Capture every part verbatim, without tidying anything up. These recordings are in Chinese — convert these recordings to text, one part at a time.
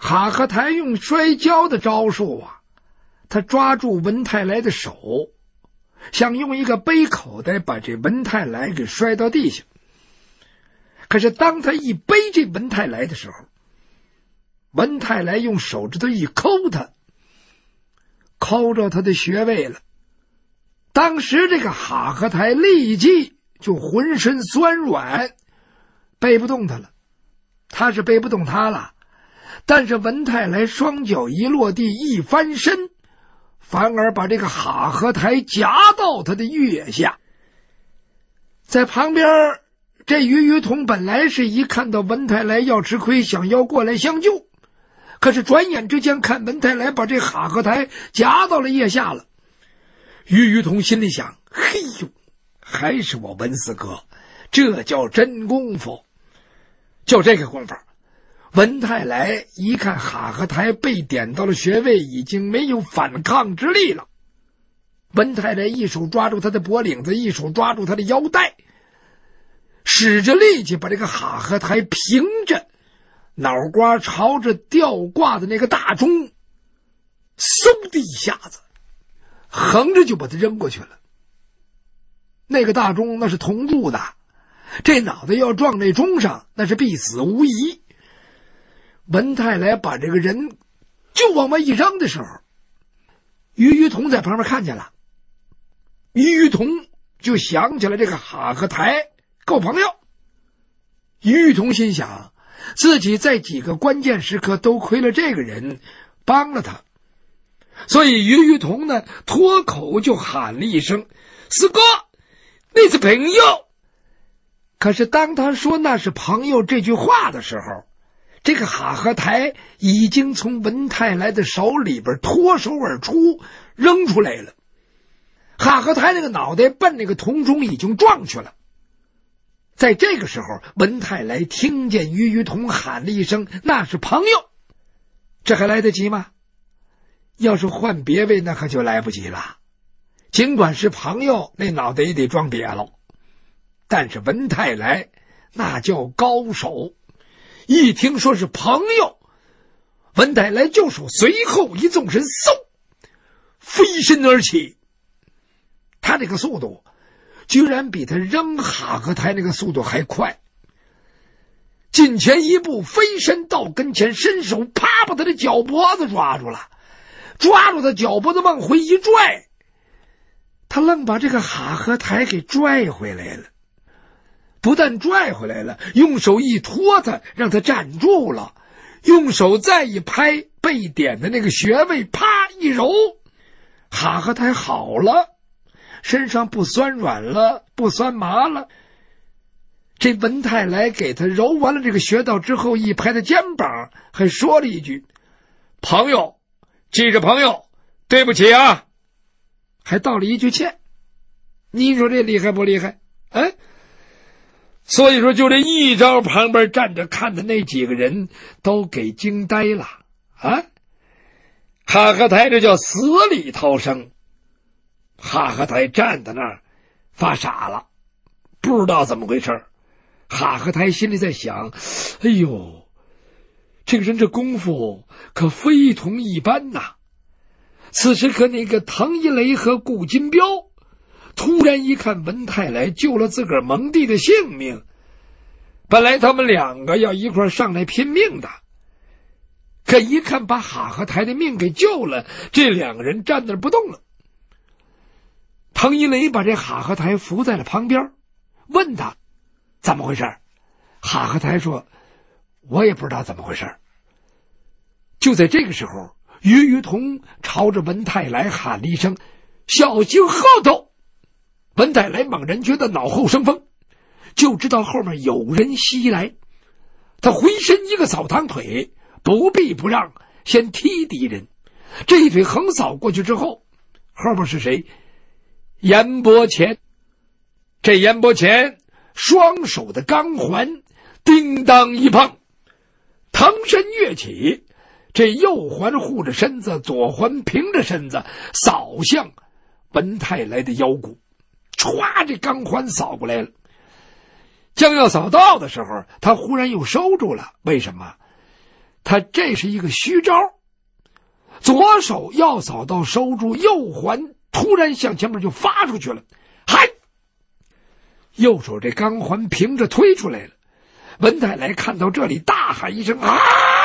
哈克台用摔跤的招数啊，他抓住文泰来的手，想用一个背口袋把这文泰来给摔到地下。可是当他一背这文泰来的时候，文泰来用手指头一抠他，抠着他的穴位了。当时这个哈克台立即就浑身酸软，背不动他了。他是背不动他了，但是文泰来双脚一落地一翻身，反而把这个哈克台夹到他的腋下。在旁边，这于于彤本来是一看到文泰来要吃亏，想要过来相救，可是转眼之间看文泰来把这哈克台夹到了腋下了。于于彤心里想，嘿呦，还是我文四哥，这叫真功夫。就这个功夫，文泰来一看哈克台被点到了穴位，已经没有反抗之力了。文泰来一手抓住他的脖领子，一手抓住他的腰带，使着力气把这个哈克台平着，脑瓜朝着吊挂的那个大钟，嗖的一下子横着就把他扔过去了。那个大钟那是铜铸的，这脑袋要撞那钟上，那是必死无疑。文泰来把这个人就往外一扔的时候，于于彤在旁边看见了。于于彤就想起了这个哈克台够朋友。于于彤心想，自己在几个关键时刻都亏了这个人帮了他，所以于于彤呢脱口就喊了一声，四哥，那是朋友。可是当他说那是朋友这句话的时候，这个哈克台已经从文泰来的手里边脱手而出，扔出来了。哈克台那个脑袋奔那个铜钟已经撞去了。在这个时候，文泰来听见于于彤喊了一声，那是朋友。这还来得及吗？要是换别位，那可就来不及了。尽管是朋友，那脑袋也得装瘪了。但是文泰来那叫高手，一听说是朋友，文泰来就手随后一纵身，嗖，飞身而起。他这个速度居然比他扔哈克台那个速度还快。近前一步，飞身到跟前，伸手啪把他的脚脖子抓住了，抓住他脚脖子往回一拽，他愣把这个哈克台给拽回来了。不但拽回来了，用手一托他，让他站住了，用手再一拍被点的那个穴位，啪一揉，哈克台好了，身上不酸软了，不酸麻了。这文泰来给他揉完了这个穴道之后，一拍他肩膀，还说了一句，朋友，记着朋友，对不起啊，还道了一句歉。你说这厉害不厉害？哎，所以说就这一招，旁边站着看的那几个人都给惊呆了啊！哈克台这叫死里逃生。哈克台站在那儿发傻了，不知道怎么回事。哈克台心里在想，哎呦，这个人这功夫可非同一般呐。此时可那个唐一雷和顾金彪突然一看文泰来救了自个儿蒙弟的性命，本来他们两个要一块上来拼命的，可一看把哈克台的命给救了，这两个人站那儿不动了。唐一雷把这哈克台扶在了旁边，问他怎么回事。哈克台说，我也不知道怎么回事。就在这个时候，于于彤朝着文泰来喊了一声，小心后头。文泰来猛然觉得脑后生风，就知道后面有人袭来，他回身一个扫堂腿，不避不让，先踢敌人。这一腿横扫过去之后，后面是谁？严伯乾。这严伯乾双手的钢环叮当一碰，腾身跃起，这右环护着身子，左环平着身子，扫向文泰来的腰骨。唰，这钢环扫过来了。将要扫到的时候，他忽然又收住了。为什么？ 他这是一个虚招，左手要扫到收住，右环突然向前面就发出去了，嗨！右手这钢环平着推出来了。文太来看到这里，大喊一声啊！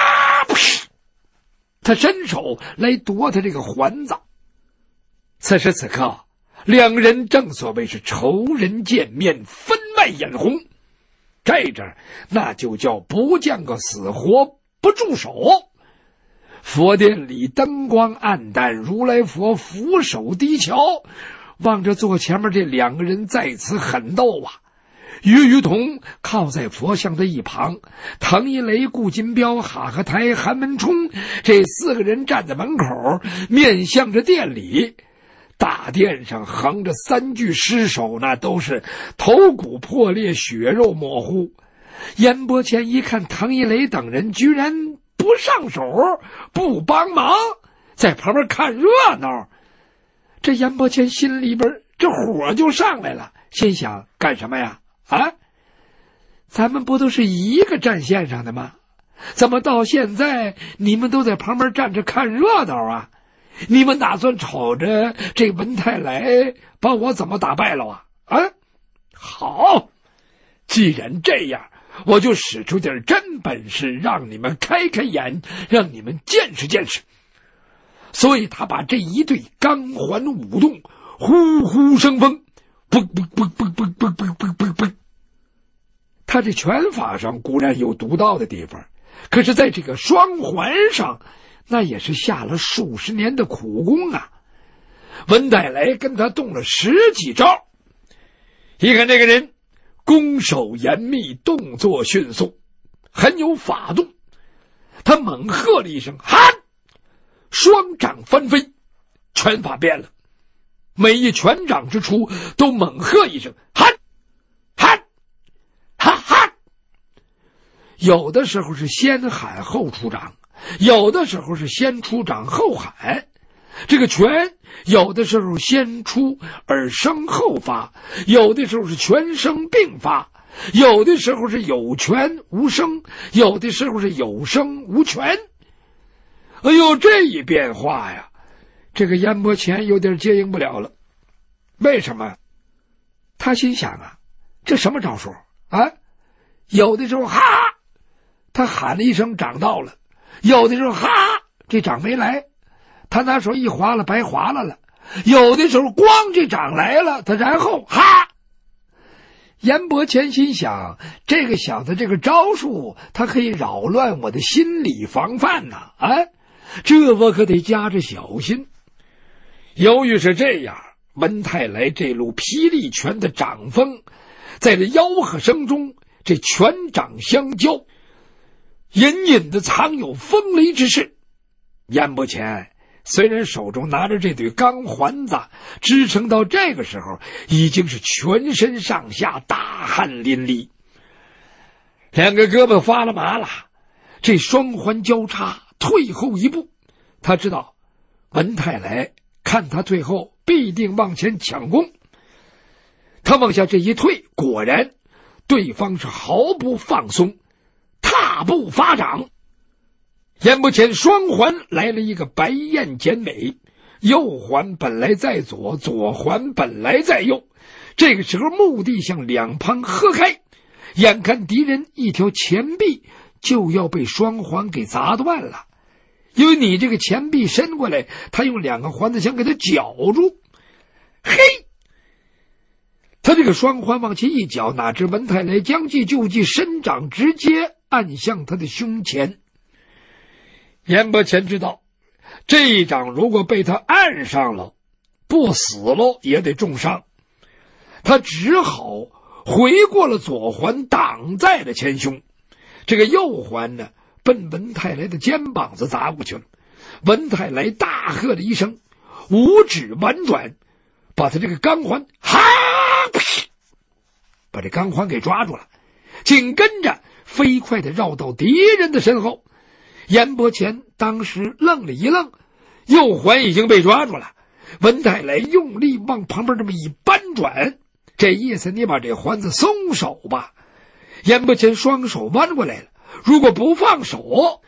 他伸手来夺他这个环子。此时此刻，两人正所谓是仇人见面，分外眼红。这阵那就叫不见个死活不住手。佛殿里灯光暗淡，如来佛俯首低瞧，望着坐前面这两个人在此狠斗啊。于于同靠在佛像的一旁，滕一雷、顾金彪、哈克台、韩文冲这四个人站在门口，面向着殿里。大殿上横着三具尸首，那都是头骨破裂，血肉模糊。阎伯谦一看滕一雷等人居然不上手，不帮忙，在旁边看热闹，这阎伯谦心里边这火就上来了，心想干什么呀？啊，咱们不都是一个战线上的吗？怎么到现在你们都在旁边站着看热闹啊？你们打算瞅着这文太来把我怎么打败了啊？啊，好，既然这样，我就使出点真本事，让你们开开眼，让你们见识见识。所以他把这一对钢环舞动，呼呼生风，嘣嘣嘣嘣嘣嘣嘣嘣嘣嘣。他这拳法上固然有独到的地方，可是在这个双环上，那也是下了数十年的苦功啊。文太来跟他动了十几招，一看这个人攻守严密，动作迅速，很有法度。他猛喝了一声喊，双掌翻飞，拳法变了，每一拳掌之初都猛喝一声喊喊哈哈。有的时候是先喊后出掌，有的时候是先出掌后喊。这个拳有的时候先出而声后发，有的时候是全声并发，有的时候是有拳无声，有的时候是有声无拳。哎呦，这一变化呀，这个阎伯谦有点接应不了了。为什么？他心想啊，这什么招数啊？有的时候哈，他喊了一声掌到了，有的时候哈，这掌没来，他拿手一划了，白划了了。有的时候光这掌来了，他然后哈。阎伯谦心想，这个小子这个招数，他可以扰乱我的心理防范呐！啊，这我可得加着小心。由于是这样，文太来这路霹雳拳的掌风，在这吆喝声中，这拳掌相交，隐隐的藏有风雷之势。阎伯谦虽然手中拿着这对钢环子，支撑到这个时候已经是全身上下大汗淋漓，两个胳膊发了麻了，这双环交叉，退后一步。他知道文太来看他退后必定往前抢攻，他往下这一退，果然对方是毫不放松，踏步发掌。阎伯谦双环来了一个白燕剪尾，右环本来在左，左环本来在右，这个时候目的向两旁喝开，眼看敌人一条前臂就要被双环给砸断了，因为你这个前臂伸过来，他用两个环子想给他绞住。嘿，他这个双环往前一绞，哪知文太来将计就计，伸掌直接按向他的胸前。阎伯谦知道，这一掌如果被他按上了，不死了也得重伤，他只好回过了左环，挡在了前胸。这个右环呢，奔文太来的肩膀子砸过去了。文太来大喝了一声，五指婉转，把他这个钢环哈，把这钢环给抓住了，紧跟着飞快地绕到敌人的身后。阎伯谦当时愣了一愣，右环已经被抓住了。文太来用力往旁边这么一扳转，这意思你把这环子松手吧。阎伯谦双手弯过来了，如果不放手，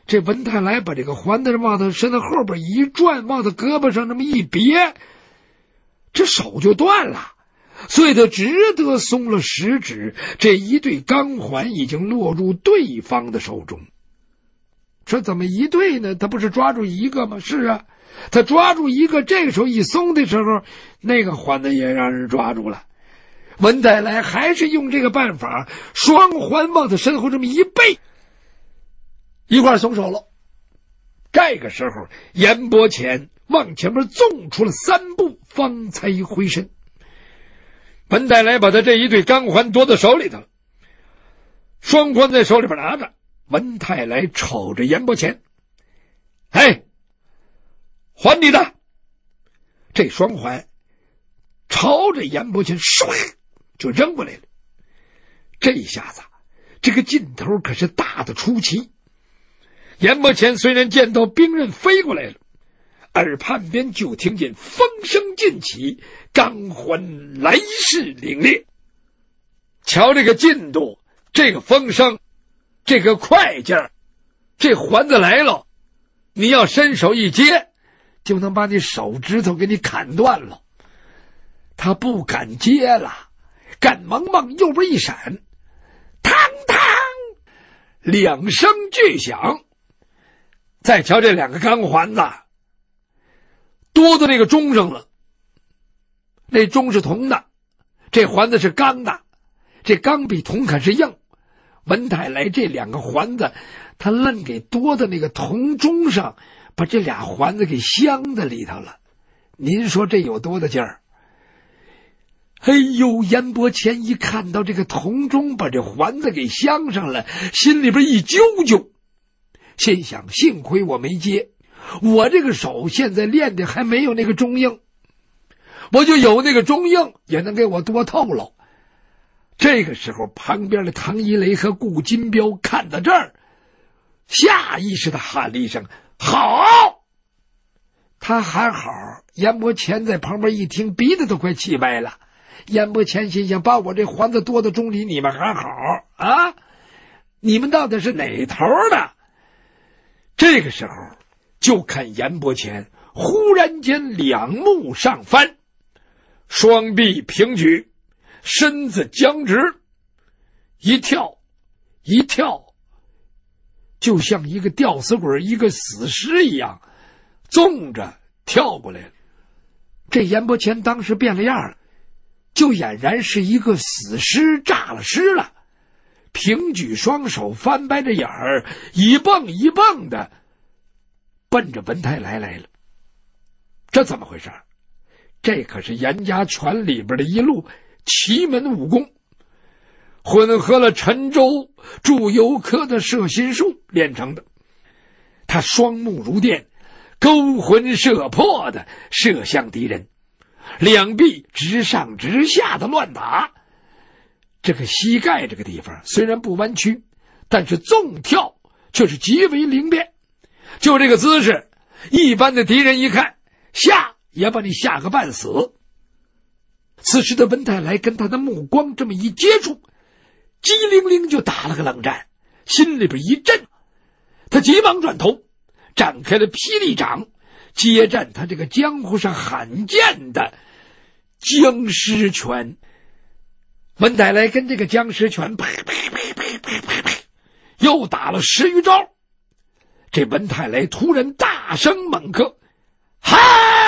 这文太来把这个环子往他身子后边一转，往他胳膊上这么一别，这手就断了，所以他只得松了食指，这一对钢环已经落入对方的手中。这怎么一对呢？他不是抓住一个吗？是啊，他抓住一个，这个时候一松的时候，那个环子也让人抓住了。文太来还是用这个办法，双环往他身后这么一背，一块松手了。这个时候严伯谦往前面纵出了三步，方才回身。文太来把他这一对钢环夺到手里头了，双环在手里边拿着。文太来瞅着严伯谦，哎，还你的！这双环朝着严伯谦唰就扔过来了。这一下子这个劲头可是大的出奇。严伯谦虽然见到兵刃飞过来了，耳畔边就听见风声尽起，钢环来势凛冽。瞧这个劲度，这个风声，这个快劲儿，这环子来了，你要伸手一接，就能把你手指头给你砍断了。他不敢接了，赶忙往右边一闪，嘡嘡两声巨响。再瞧这两个钢环子多到这个钟上了，那钟是铜的，这环子是钢的，这钢比铜可是硬。文太来这两个环子他愣给多到那个铜钟上，把这俩环子给镶在里头了。您说这有多大劲儿？哎呦，严伯谦一看到这个铜钟把这环子给镶上了，心里边一揪揪，心想幸亏我没接，我这个手现在练的还没有那个钟硬，我就有那个钟硬也能给我多透了。这个时候旁边的唐一雷和顾金彪看到这儿，下意识的喊了一声好。他喊好，严伯谦在旁边一听，鼻子都快气歪了。严伯谦心想，把我这环子多到钟里，你们喊好啊？你们到底是哪头的？这个时候就看严伯谦忽然间两目上翻，双臂平举，身子僵直，一跳一跳，就像一个吊死鬼一个死尸一样纵着跳过来了。这严伯谦当时变了样了，就俨然是一个死尸炸了尸了，平举双手，翻白着眼儿，一蹦一蹦的奔着文太来来了。这怎么回事？这可是严家拳里边的一路奇门武功，混合了陈州祝由科的射心术练成的。他双目如电，勾魂摄魄的射向敌人，两臂直上直下的乱打。这个膝盖这个地方虽然不弯曲，但是纵跳却是极为灵便。就这个姿势，一般的敌人一看，吓也把你吓个半死。此时的文太来跟他的目光这么一接触，机灵灵就打了个冷战，心里边一震，他急忙转头，展开了霹雳掌，接战他这个江湖上罕见的僵尸拳。文太来跟这个僵尸拳啪啪啪啪啪啪啪又打了十余招。这文太来突然大声猛喝，哈！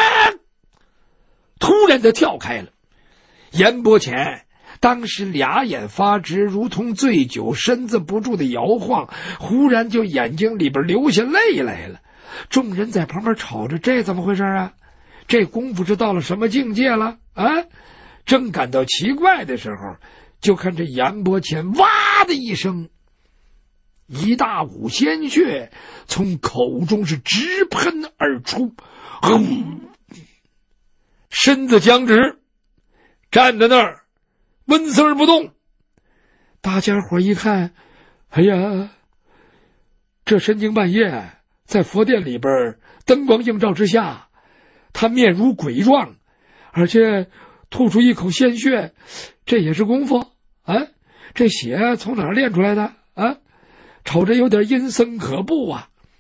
突然的跳开了。严伯谦当时俩眼发直，如同醉酒，身子不住的摇晃，忽然就眼睛里边流下泪来了。众人在旁边瞅着，这怎么回事啊？这功夫是到了什么境界了啊？正感到奇怪的时候，就看这严伯谦哇的一声，一大股鲜血从口中是直喷而出，嗯，身子僵直，站在那儿纹丝儿不动。大家伙一看，哎呀，这深更半夜在佛殿里边灯光映照之下，他面如鬼状，而且吐出一口鲜血，这也是功夫啊？这血从哪儿练出来的啊？瞅着有点阴森可怖啊！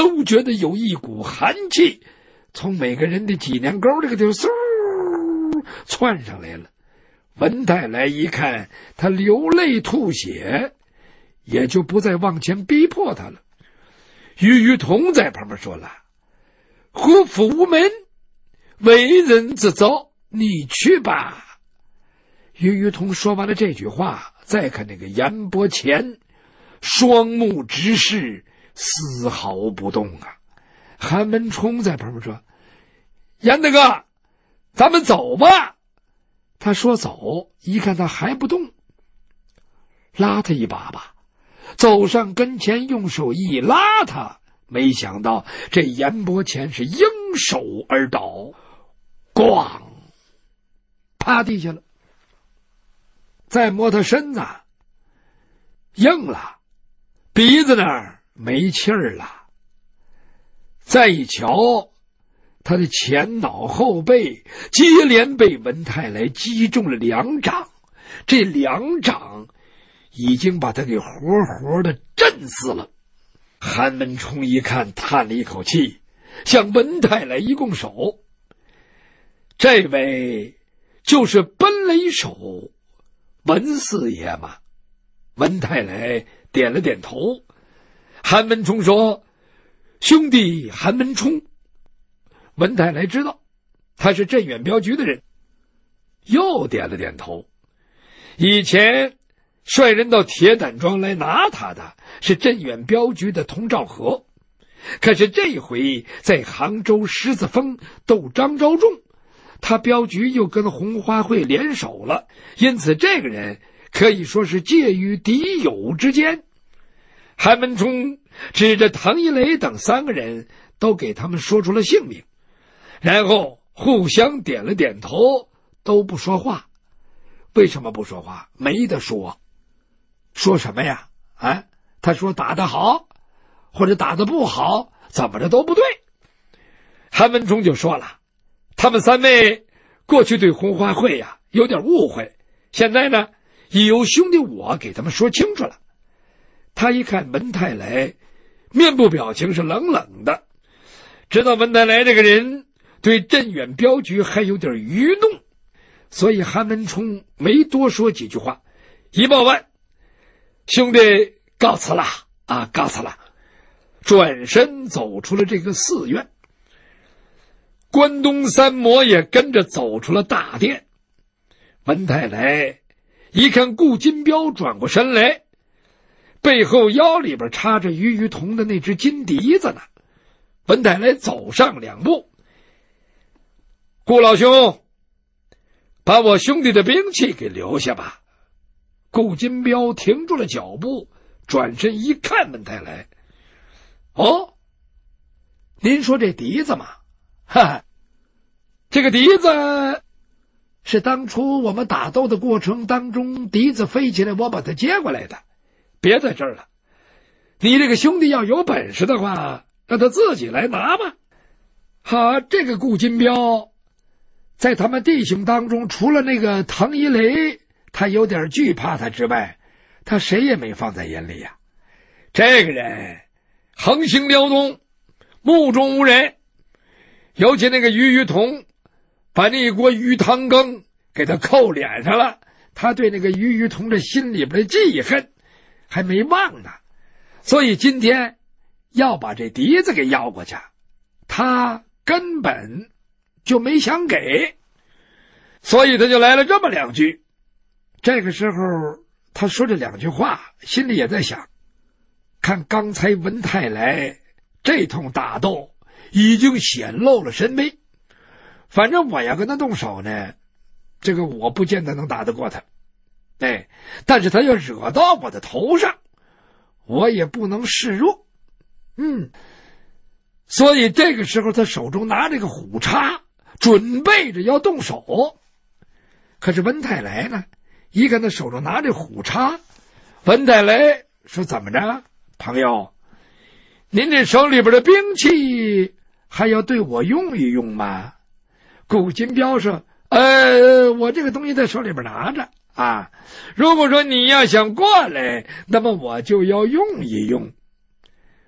都觉得有一股寒气从每个人的脊梁沟这个地方嗖窜上来了。文太来一看他流泪吐血，也就不再往前逼迫他了。于于同在旁边说了：何府无门，为人自走，你去吧。于于同说完了这句话，再看那个严伯谦，双目直视，丝毫不动啊。韩文冲在旁边说：严大哥，咱们走吧。他说走，一看他还不动，拉他一把吧，走上跟前，用手一拉他，没想到这严伯谦是应手而倒，咣，趴地下了。再摸他身子，硬了，鼻子那儿没气儿了。再一瞧，他的前脑后背接连被文太来击中了两掌，这两掌已经把他给活活的震死了。韩文冲一看，叹了一口气，向文太来一拱手：这位就是奔雷手文四爷吗？文太来点了点头。韩文冲说：兄弟韩文冲。文太来知道他是镇远镖局的人，又点了点头。以前率人到铁胆庄来拿他的是镇远镖局的童兆和，可是这回在杭州狮子峰斗张昭仲，他镖局又跟红花会联手了，因此这个人可以说是介于敌友之间。韩文冲指着唐一雷等三个人，都给他们说出了姓名，然后互相点了点头，都不说话。为什么不说话？没得说。说什么呀？啊，他说打得好，或者打得不好，怎么着都不对。韩文冲就说了，他们三位过去对红花会呀有点误会，现在呢已由兄弟我给他们说清楚了。他一看文太来，面部表情是冷冷的，知道文太来这个人对镇远镖局还有点愚弄，所以韩文冲没多说几句话，一报万，兄弟告辞了啊，告辞了，转身走出了这个寺院。关东三魔也跟着走出了大殿。文太来一看顾金彪转过身来，背后腰里边插着于于同的那只金笛子呢。文太来走上两步：顾老兄，把我兄弟的兵器给留下吧。顾金彪停住了脚步，转身一看文太来：哦，您说这笛子吗？哈哈，这个笛子是当初我们打斗的过程当中，笛子飞起来，我把它接过来的，别在这儿了。你这个兄弟要有本事的话，让他自己来拿吧。好，这个顾金彪在他们弟兄当中，除了那个唐一雷他有点惧怕他之外，他谁也没放在眼里呀。这个人横行辽东，目中无人，尤其那个于于同把那一锅鱼汤羹给他扣脸上了，他对那个于于同的心里边的记恨还没忘呢，所以今天要把这笛子给要过去，他根本就没想给，所以他就来了这么两句。这个时候他说这两句话，心里也在想，看刚才文太来这通打斗已经显露了神威，反正我要跟他动手呢，这个我不见得能打得过他，哎，但是他要惹到我的头上，我也不能示弱。嗯，所以这个时候他手中拿着个虎叉，准备着要动手。可是文太来呢，一看他手中拿着虎叉，文太来说：怎么着，朋友，您这手里边的兵器还要对我用一用吗？顾金彪说：呃，我这个东西在手里边拿着啊，如果说你要想过来，那么我就要用一用。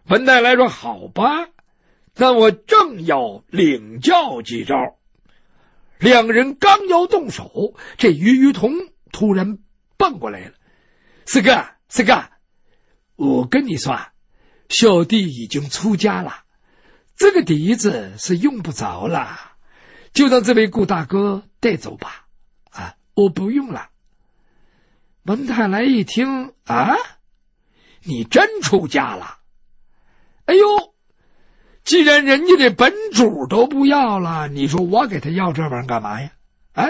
文太来说：“好吧，那我正要领教几招。”两个人刚要动手，这于于同突然蹦过来了：“四哥，四哥，我跟你说，小弟已经出家了，这个笛子是用不着了，就让这位顾大哥带走吧。啊，我不用了。”文太来一听：“啊，你真出家了？哎呦，既然人家这本主都不要了，你说我给他要这玩意儿干嘛呀？啊？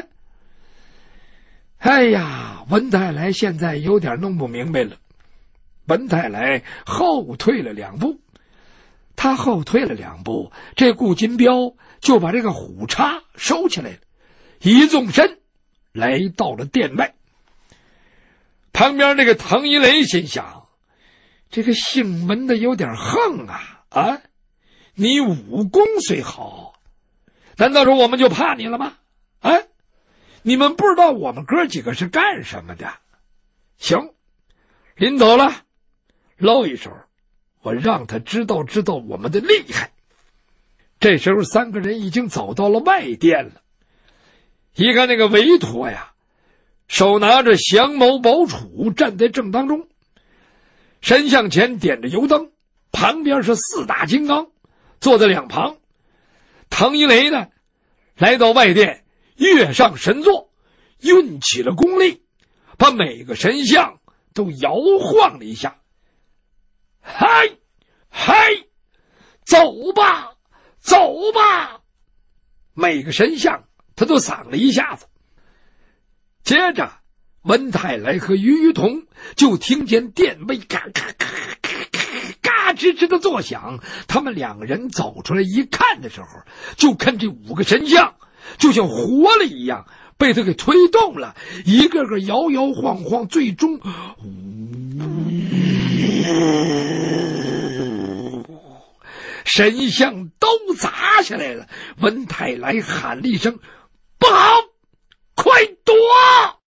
哎呀，文太来现在有点弄不明白了。文太来后退了两步，他后退了两步，这顾金彪就把这个虎叉收起来了，一纵身来到了殿外。旁边那个滕一雷心想，这个姓文的有点横啊啊！你武功虽好，难道说我们就怕你了吗？啊！你们不知道我们哥几个是干什么的？行，临走了，露一手，我让他知道知道我们的厉害。这时候三个人已经走到了外殿了，一看那个韦陀呀，手拿着降毛宝杵站在正当中，神像前点着油灯，旁边是四大金刚坐在两旁。滕一雷呢，来到外殿，跃上神座，运起了功力，把每个神像都摇晃了一下。嗨嗨，走吧走吧，每个神像他都赏了一下子。接着文太来和于于同就听见殿位嘎嘎嘎嘎嘎嘎吱吱的作响，他们两个人走出来一看的时候，就看这五个神像就像活了一样，被他给推动了，一个个摇摇晃晃，最终神像都砸下来了。文太来喊了一声：“不好，快躲！”